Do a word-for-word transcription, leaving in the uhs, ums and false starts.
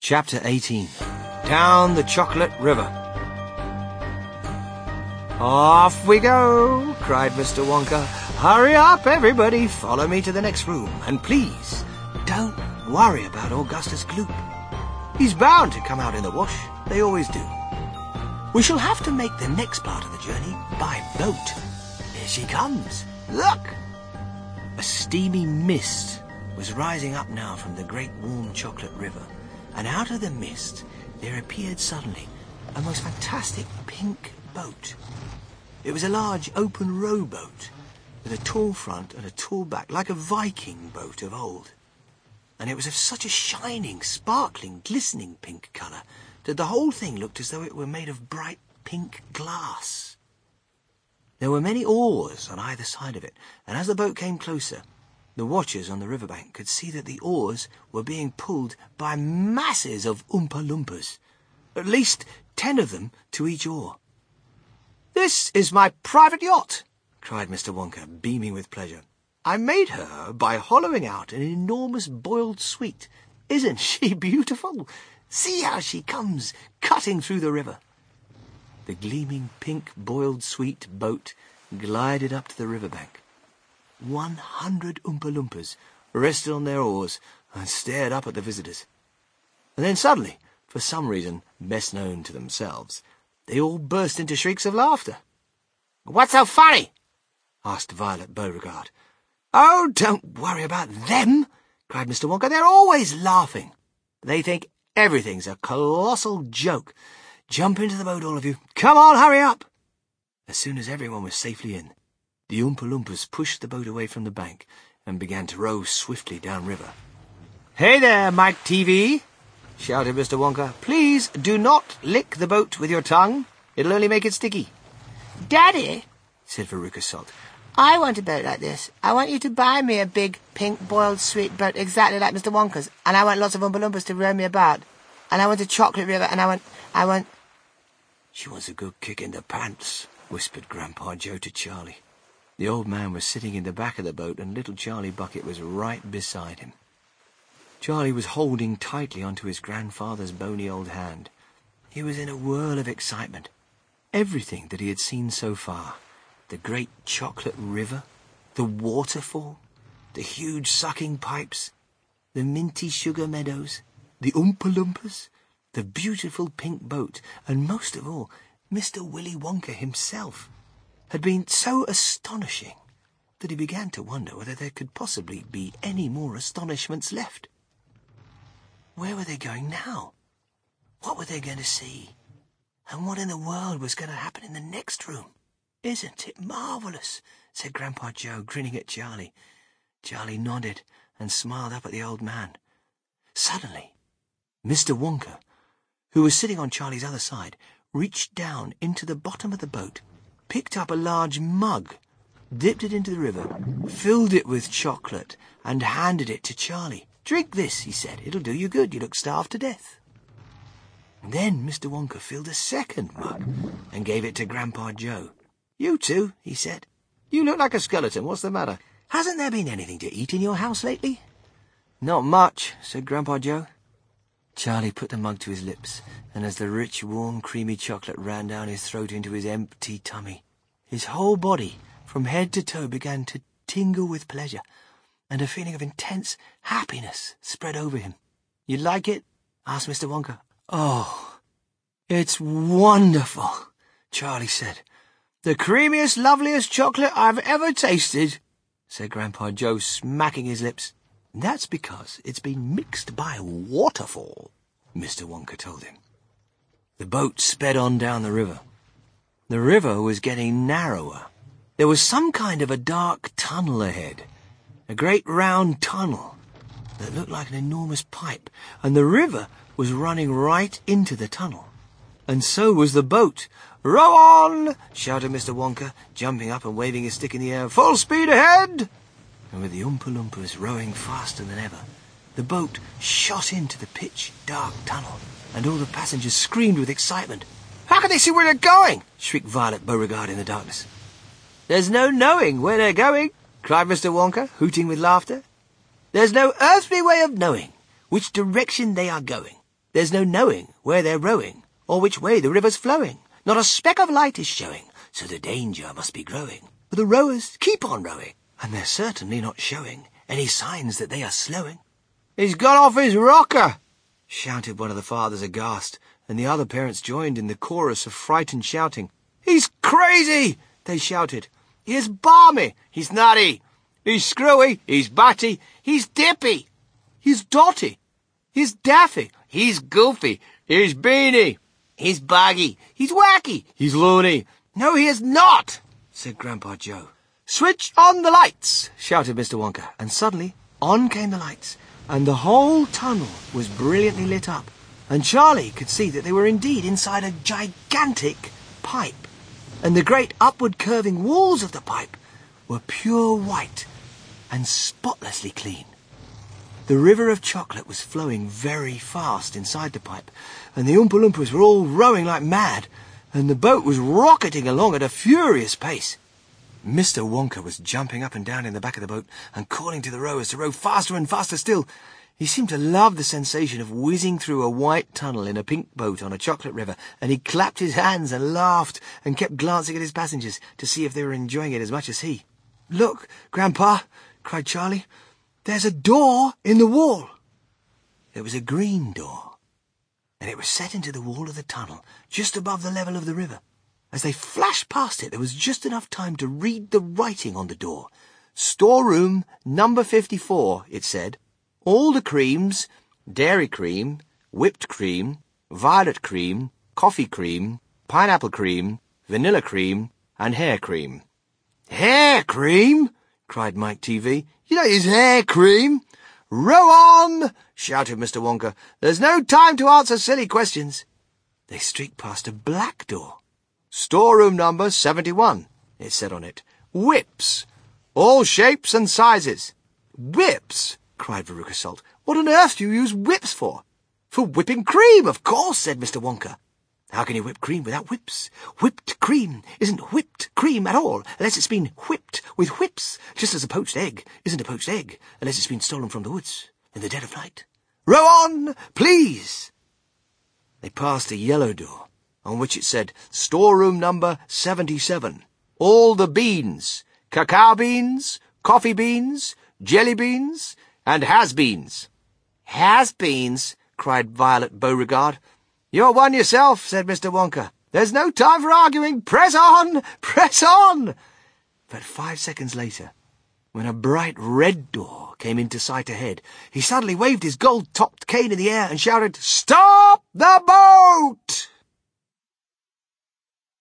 Chapter eighteen. Down the Chocolate River. "Off we go," cried Mister Wonka. "Hurry up, everybody. Follow me to the next room. And please, don't worry about Augustus Gloop. He's bound to come out in the wash. They always do. We shall have to make the next part of the journey by boat. Here she comes. Look!" A steamy mist was rising up now from the great warm chocolate river, and out of the mist there appeared suddenly a most fantastic pink boat. It was a large open rowboat with a tall front and a tall back, like a Viking boat of old. And it was of such a shining, sparkling, glistening pink colour that the whole thing looked as though it were made of bright pink glass. There were many oars on either side of it, and as the boat came closer, the watchers on the riverbank could see that the oars were being pulled by masses of Oompa Loompas, at least ten of them to each oar. "This is my private yacht," cried Mister Wonka, beaming with pleasure. "I made her by hollowing out an enormous boiled sweet. Isn't she beautiful? See how she comes cutting through the river." The gleaming pink boiled sweet boat glided up to the riverbank. One hundred Oompa Loompas rested on their oars and stared up at the visitors. And then suddenly, for some reason best known to themselves, they all burst into shrieks of laughter. "What's so funny?" asked Violet Beauregard. "Oh, don't worry about them," cried Mister Wonka. "They're always laughing. They think everything's a colossal joke. Jump into the boat, all of you. Come on, hurry up." As soon as everyone was safely in, the Oompa Loompas pushed the boat away from the bank and began to row swiftly downriver. "Hey there, Mike T V!" shouted Mister Wonka. "Please do not lick the boat with your tongue. It'll only make it sticky." "Daddy," said Veruca Salt, "I want a boat like this. I want you to buy me a big, pink, boiled sweet boat exactly like Mister Wonka's, and I want lots of Oompa Loompas to row me about. And I want a chocolate river, and I want... I want... "She wants a good kick in the pants," whispered Grandpa Joe to Charlie. The old man was sitting in the back of the boat, and little Charlie Bucket was right beside him. Charlie was holding tightly onto his grandfather's bony old hand. He was in a whirl of excitement. Everything that he had seen so far, the great chocolate river, the waterfall, the huge sucking pipes, the minty sugar meadows, the Oompa Loompas, the beautiful pink boat, and most of all, Mister Willy Wonka himself, had been so astonishing that he began to wonder whether there could possibly be any more astonishments left. Where were they going now? What were they going to see? And what in the world was going to happen in the next room? "Isn't it marvellous?" said Grandpa Joe, grinning at Charlie. Charlie nodded and smiled up at the old man. Suddenly, Mister Wonka, who was sitting on Charlie's other side, reached down into the bottom of the boat, picked up a large mug, dipped it into the river, filled it with chocolate, and handed it to Charlie. "Drink this," he said. "It'll do you good. You look starved to death." And then Mister Wonka filled a second mug and gave it to Grandpa Joe. "You two," he said. "You look like a skeleton. What's the matter? Hasn't there been anything to eat in your house lately?" "Not much," said Grandpa Joe. Charlie put the mug to his lips, and as the rich, warm, creamy chocolate ran down his throat into his empty tummy, his whole body, from head to toe, began to tingle with pleasure, and a feeling of intense happiness spread over him. "You like it?" asked Mister Wonka. "Oh, it's wonderful," Charlie said. "The creamiest, loveliest chocolate I've ever tasted," said Grandpa Joe, smacking his lips. "That's because it's been mixed by a waterfall," Mister Wonka told him. The boat sped on down the river. The river was getting narrower. There was some kind of a dark tunnel ahead, a great round tunnel that looked like an enormous pipe, and the river was running right into the tunnel. And so was the boat. "Row on!" shouted Mister Wonka, jumping up and waving his stick in the air. "Full speed ahead!" And with the Oompa Loompas rowing faster than ever, the boat shot into the pitch-dark tunnel, and all the passengers screamed with excitement. "How can they see where they're going?" shrieked Violet Beauregard in the darkness. "There's no knowing where they're going," cried Mister Wonka, hooting with laughter. "There's no earthly way of knowing which direction they are going. There's no knowing where they're rowing, or which way the river's flowing. Not a speck of light is showing, so the danger must be growing. But the rowers keep on rowing, and they're certainly not showing any signs that they are slowing. "He's got off his rocker!" shouted one of the fathers aghast, and the other parents joined in the chorus of frightened shouting. "He's crazy!" they shouted. "He's balmy! He's nutty! He's screwy! He's batty! He's dippy! He's dotty! He's daffy! He's goofy! He's beany! He's baggy! He's wacky! He's loony!" "No, he is not!" said Grandpa Joe. "Switch on the lights!" shouted Mister Wonka, and suddenly on came the lights, and the whole tunnel was brilliantly lit up, and Charlie could see that they were indeed inside a gigantic pipe, and the great upward curving walls of the pipe were pure white and spotlessly clean. The river of chocolate was flowing very fast inside the pipe, and the Oompa Loompas were all rowing like mad, and the boat was rocketing along at a furious pace. Mister Wonka was jumping up and down in the back of the boat and calling to the rowers to row faster and faster still. He seemed to love the sensation of whizzing through a white tunnel in a pink boat on a chocolate river, and he clapped his hands and laughed and kept glancing at his passengers to see if they were enjoying it as much as he. "Look, Grandpa," cried Charlie, "there's a door in the wall." It was a green door, and it was set into the wall of the tunnel, just above the level of the river. As they flashed past it, there was just enough time to read the writing on the door. "Storeroom number fifty-four, it said. All the creams, dairy cream, whipped cream, violet cream, coffee cream, pineapple cream, vanilla cream, and hair cream." "Hair cream?" cried Mike T V. "You don't use hair cream." "Row on!" shouted Mister Wonka. "There's no time to answer silly questions." They streaked past a black door. "Storeroom number seventy-one, it said on it. Whips. All shapes and sizes." "Whips?" cried Veruca Salt. "What on earth do you use whips for?" "For whipping cream, of course," said Mister Wonka. "How can you whip cream without whips? Whipped cream isn't whipped cream at all, unless it's been whipped with whips, just as a poached egg isn't a poached egg, unless it's been stolen from the woods in the dead of night. Row on, please!" They passed a yellow door, on which it said, "Storeroom number seventy-seven. All the beans, cacao beans, coffee beans, jelly beans, and has-beens." "Has-beens?" cried Violet Beauregard. "You're one yourself," said Mister Wonka. "There's no time for arguing. Press on! Press on!" But five seconds later, when a bright red door came into sight ahead, he suddenly waved his gold-topped cane in the air and shouted, "Stop the boat!"